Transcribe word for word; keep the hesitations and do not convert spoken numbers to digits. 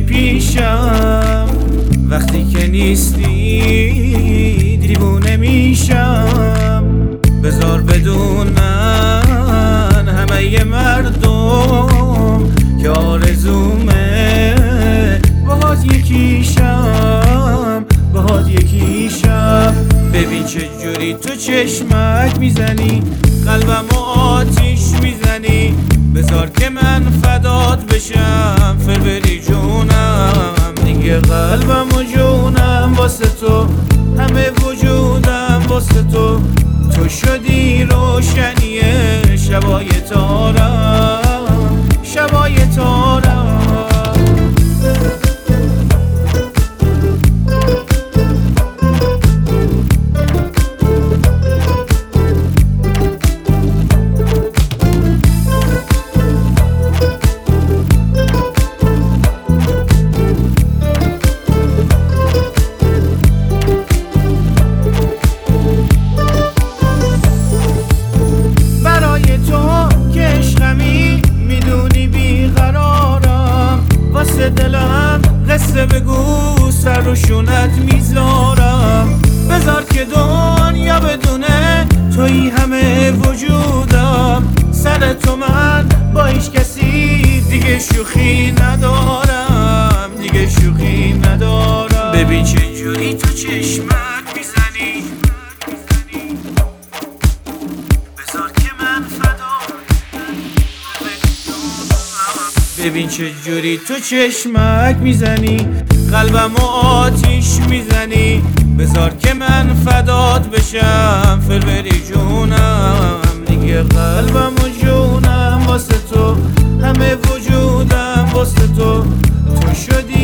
پیشم، وقتی که نیستی دیوونه میشم. بذار بدونن همه مردم که آرزومه باهات یکیشم، باهات یکیشم. ببین چه جوری تو چشمک میزنی، قلبم و آتیش میزنی. بذار که من فدات بشم، فربری جونم. دیگه قلبم و جونم واسه تو، همه وجودم واسه تو. تو شدی روشنی شبای تارم، شبای تارم. دلم قصه بگو، سر رو شونت میذارم. بذار که دنیا بدونه توی همه وجودم. سر تو من با هیچ کسی دیگه شوخی ندارم، دیگه شوخی ندارم. ببین چه جوری تو چشمک میزنی، بذار که من فدا. ببین چه جوری تو چشمک میزنی، قلبم و آتیش میزنی. بذار که من فدات بشم، فربری جونم. دیگه قلبم و جونم واسه تو، همه وجودم واسه تو. تو شدی